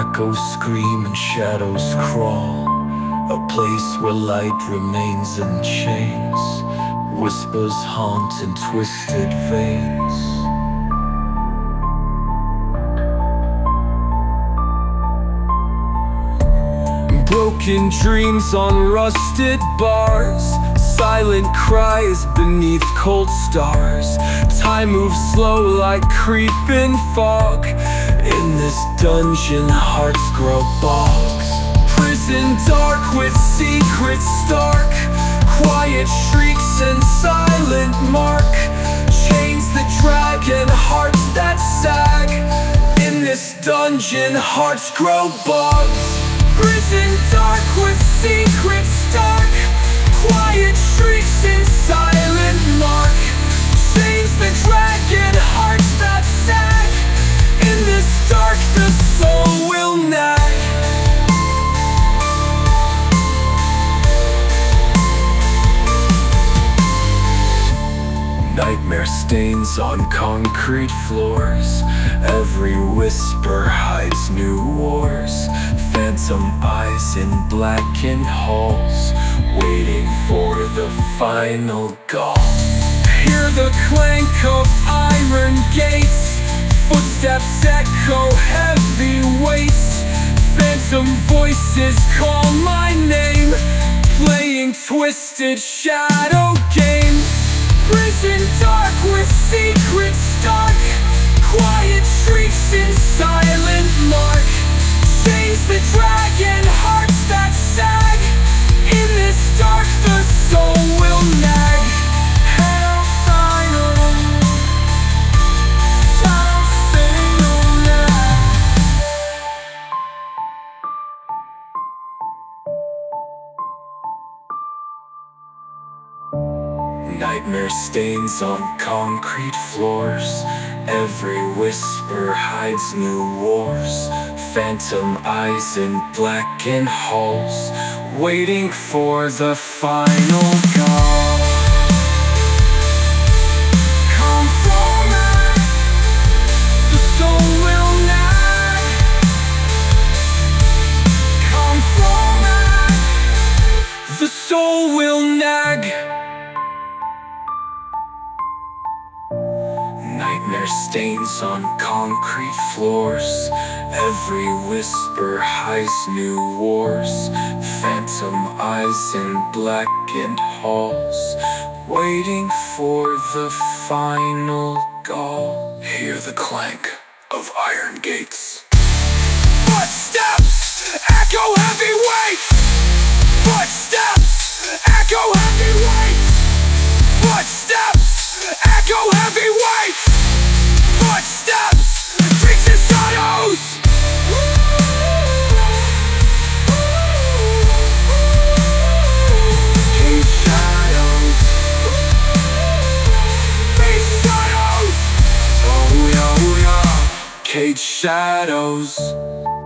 echoes scream and shadows crawl. A place where light remains in chains. Whispers haunt in twisted veins. Broken dreams on rusted bars. Silent cries beneath cold stars. Time moves slow like creeping fog. In this dungeon hearts grow bogs. Prison dark with secrets stark. Quiet shrieks and silent mark. Chains that drag and hearts that sag. In this dungeon hearts grow bogs. Prison dark with secrets stark. Quiet shrieks and silent mark. Chains that drag and hearts that sag. In this dark the soul will nag. Nightmare stains on concrete floors. Every whisper hides new wars. Phantom eyes in blackened halls, waiting for the final call. Hear the clank of iron gates. Footsteps echo heavy weights. Phantom voices call my name, playing twisted shadow games. Prison dark with secrets stark. Quiet shrieks in silent mark. Chains that drag and hearts that sag. In this dark the soul will nag. Hell final, fatal nag. Nightmare stains on concrete floors. Every whisper hides new wars. Phantom eyes in blackened halls, waiting for the final call. Come forward, the soul will nag. Come forward, the soul will nag. Nightmare stains on concrete floors. Every whisper hides new wars. Phantom eyes in blackened halls, waiting for the final call. Hear the clank of iron gates. Footsteps echo heavy weights. Footsteps echo heavy weights. Footsteps echo heavy weights. Footsteps, creaks and shadows. Cage shadows. Cage shadows. Oh yeah, oh yeah. Cage shadows.